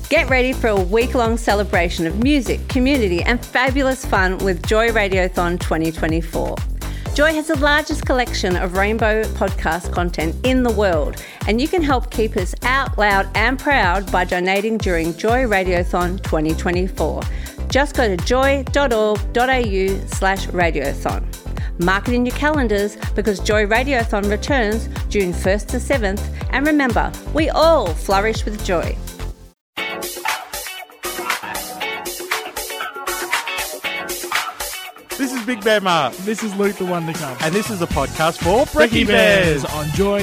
Get ready for a week-long celebration of music, community and fabulous fun with Joy Radiothon 2024. Joy has the largest collection of rainbow podcast content in the world, and you can help keep us out loud and proud by donating during Joy Radiothon 2024. Just go to joy.org.au/radiothon. Mark it in your calendars because Joy Radiothon returns June 1st to 7th, and remember, we all flourish with joy. This is Big Bear Mark. This is Luke, the one to come. And this is a podcast for Brekkie Brekkie Bears. on Joy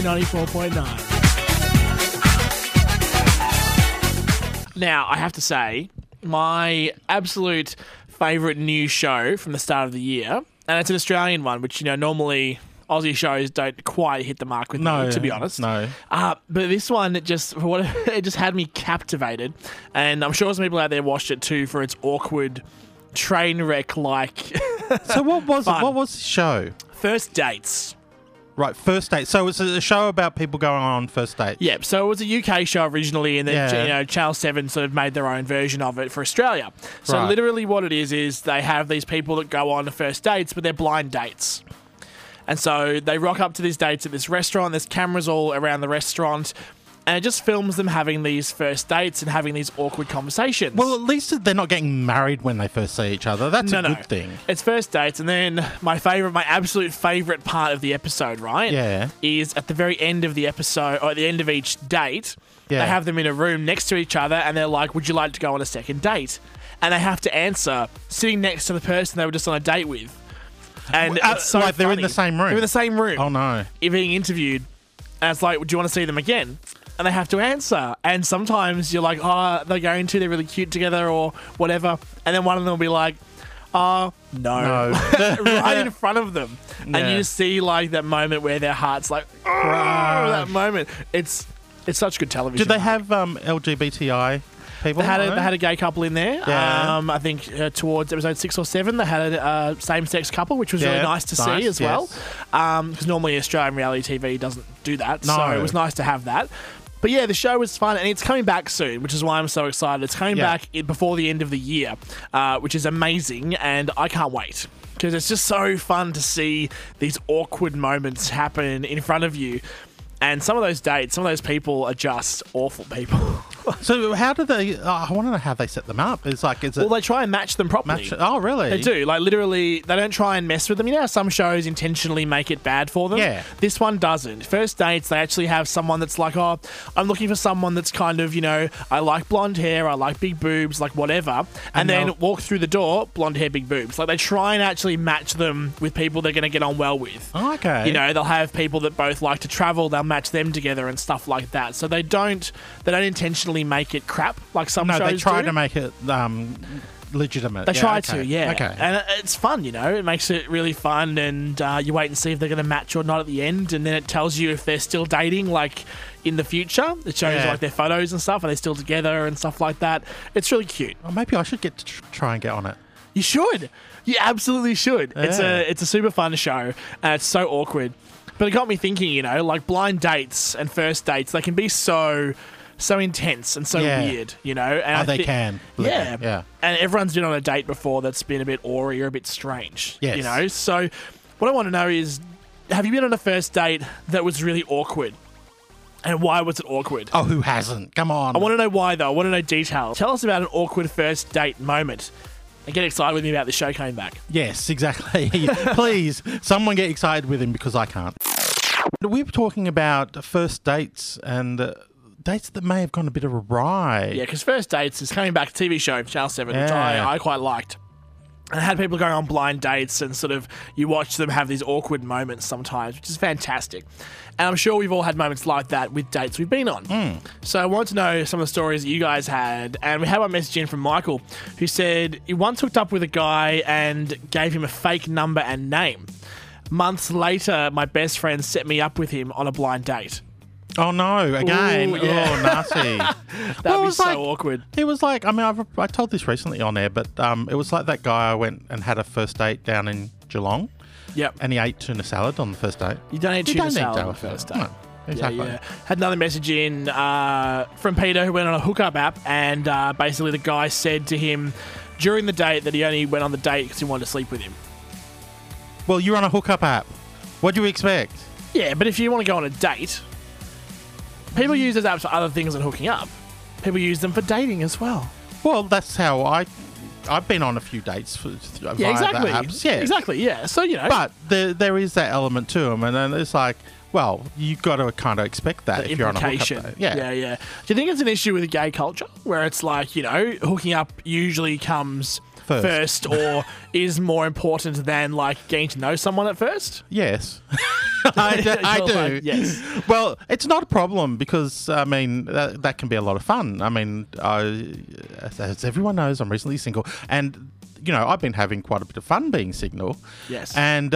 94.9. Now, I have to say, my absolute favourite new show from the start of the year, and it's an Australian one, which, you know, normally Aussie shows don't quite hit the mark with me, to be honest. No. But this one, it just had me captivated. And I'm sure some people out there watched it too for its awkward train wreck like. So what was Fun. it? What was the show? First dates. Right, first date. So it's a show about people going on first dates. Yep. So it was a UK show originally, and then Channel 7 sort of made their own version of it for Australia. So Right. literally, what it is they have these people that go on first dates, but they're blind dates. And so they rock up to these dates at this restaurant. There's cameras all around the restaurant. And it just films them having these first dates and having these awkward conversations. Well, at least they're not getting married when they first see each other. That's a good thing. It's first dates. And then my absolute favourite part of the episode, right? Yeah. Is at the very end of the episode, or at the end of each date, Yeah. they have them in a room next to each other and they're like, would you like to go on a second date? And they have to answer sitting next to the person they were just on a date with. And it's so like they're in funny. the same room? They're in the same room. Oh, no. You're being interviewed. And it's like, do you want to see them again? And they have to answer. And sometimes you're like, oh, they're going to, they're really cute together or whatever. And then one of them will be like, oh, no. Right in front of them. Yeah. And you just see like that moment where their heart's like, oh, that moment. It's such good television. Did they have LGBTI people? They had a gay couple in there. Yeah. I think towards episode 6 or 7, they had a same-sex couple, which was really nice to see as well. Because normally Australian reality TV doesn't do that. No. So it was nice to have that. But yeah, the show was fun, and it's coming back soon, which is why I'm so excited. It's coming back before the end of the year, which is amazing, and I can't wait. Because it's just so fun to see these awkward moments happen in front of you. And some of those dates, some of those people are just awful people. So how do they... I want to know how they set them up. Well, they try and match them properly. Oh, really? They do. Like, literally, they don't try and mess with them. You know how some shows intentionally make it bad for them? Yeah. This one doesn't. First dates, they actually have someone that's like, oh, I'm looking for someone that's kind of, you know, I like blonde hair, I like big boobs, like whatever. And then walk through the door, blonde hair, big boobs. Like, they try and actually match them with people they're going to get on well with. Oh, okay. You know, they'll have people that both like to travel, they'll match them together and stuff like that. So they don't intentionally make it crap like some shows do. No, they try to make it legitimate. They try to, yeah. Okay. And it's fun, you know. It makes it really fun, and you wait and see if they're going to match or not at the end, and then it tells you if they're still dating, like, in the future. It shows, like, their photos and stuff. Are they still together and stuff like that? It's really cute. Well, maybe I should get to try and get on it. You should. You absolutely should. Yeah. It's a super fun show, and it's so awkward. But it got me thinking, you know, like blind dates and first dates, they can be so intense and so weird, you know. And they can. Yeah. Yeah. And everyone's been on a date before that's been a bit awry or a bit strange, Yes. you know. So what I want to know is, have you been on a first date that was really awkward? And why was it awkward? Oh, who hasn't? Come on. I want to know why, though. I want to know details. Tell us about an awkward first date moment. And get excited with me about the show coming back. Yes, exactly. Please, someone get excited with him because I can't. We were talking about first dates and dates that may have gone a bit awry. Yeah, because First Dates is coming back, TV show, Channel 7, which I quite liked. And I had people going on blind dates and sort of you watch them have these awkward moments sometimes, which is fantastic. And I'm sure we've all had moments like that with dates we've been on. So I wanted to know some of the stories that you guys had. And we had one message in from Michael who said he once hooked up with a guy and gave him a fake number and name. Months later, my best friend set me up with him on a blind date. Oh, no. Again. Ooh, yeah. Oh, nasty. That'd be so awkward. It was like, I mean, I told this recently on air, but it was like that guy I went and had a first date down in Geelong. Yep. And he ate tuna salad on the first date. You don't eat You tuna don't eat salad on tuna the first date. salad. exactly. Yeah. Had another message in from Peter who went on a hookup app, and basically the guy said to him during the date that he only went on the date because he wanted to sleep with him. Well, you're on a hookup app. What do you expect? Yeah, but if you want to go on a date, people use those apps for other things than hooking up. People use them for dating as well. Well, that's how I've been on a few dates via exactly. the apps. Yeah, exactly. Yeah, so But there is that element to them, and then it's like, well, you've got to kind of expect that if you're on a hookup date. Yeah. Do you think it's an issue with the gay culture where it's like, hooking up usually comes first or is more important than like getting to know someone at first? Yes. I do. Like, yes. Well, it's not a problem because, I mean, that can be a lot of fun. I mean, as everyone knows, I'm recently single, and I've been having quite a bit of fun being single. Yes. And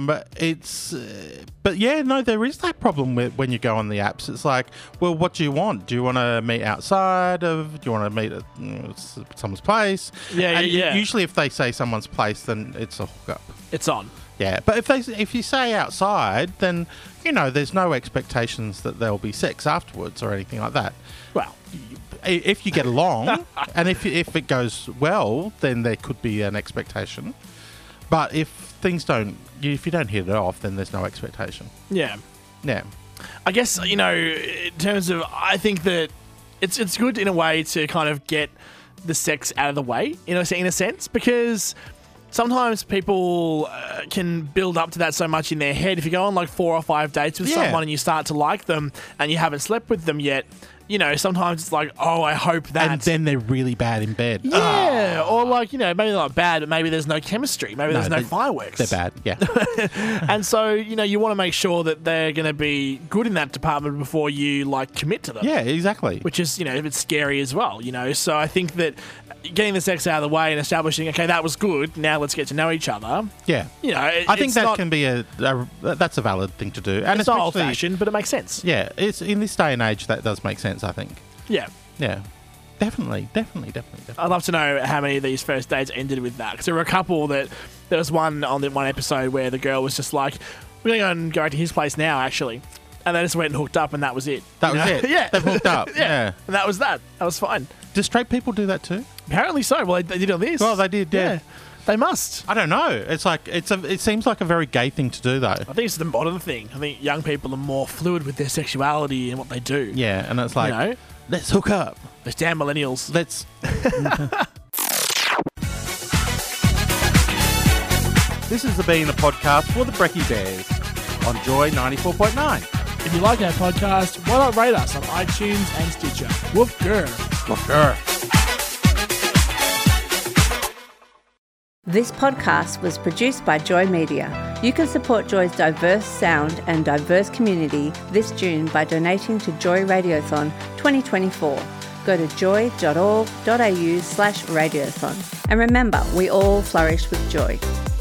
but yeah, no, there is that problem with when you go on the apps. It's like, well, what do you want? Do you want to meet outside do you want to meet at someone's place? Yeah, and yeah. Usually if they say someone's place, then it's a hookup. It's on. Yeah, but if you say outside, then, there's no expectations that there'll be sex afterwards or anything like that. Well, if you get along and if it goes well, then there could be an expectation. But if you don't hit it off, then there's no expectation. Yeah. Yeah. I guess, in terms of, I think that it's good in a way to kind of get the sex out of the way, in a sense, because sometimes people can build up to that so much in their head. If you go on like 4 or 5 dates with someone and you start to like them and you haven't slept with them yet, sometimes it's like, oh, I hope that. And then they're really bad in bed. Yeah. Or like, maybe they're not bad, but maybe there's no chemistry. Maybe there's no fireworks. They're bad, yeah. And so, you want to make sure that they're going to be good in that department before you like commit to them. Yeah, exactly. Which is, a bit scary as well, So I think that getting the sex out of the way and establishing, okay, that was good, now let's get to know each other. Yeah. I think that can be that's a valid thing to do. And it's not old-fashioned, but it makes sense. Yeah, it's in this day and age that does make sense, I think. Yeah. Yeah. Definitely. I'd love to know how many of these first dates ended with that. Because there were a couple there was one on the one episode where the girl was just like, we're going to go to his place now, actually. And they just went and hooked up, and that was it. That was it? Yeah. They've hooked up. Yeah. And that was that. That was fine. Do straight people do that too? Apparently so. Well, they did on this. Well, they did, yeah. They must. I don't know. It's like it seems like a very gay thing to do, though. I think it's the modern thing. I think young people are more fluid with their sexuality and what they do. Yeah, and it's like, let's hook up. Those damn millennials. Let's. This has been a podcast for the Brekkie Bears on Joy 94.9. If you like our podcast, why not rate us on iTunes and Stitcher? Woof grr. Woof grr. This podcast was produced by Joy Media. You can support Joy's diverse sound and diverse community this June by donating to Joy Radiothon 2024. Go to joy.org.au/radiothon. And remember, we all flourish with joy.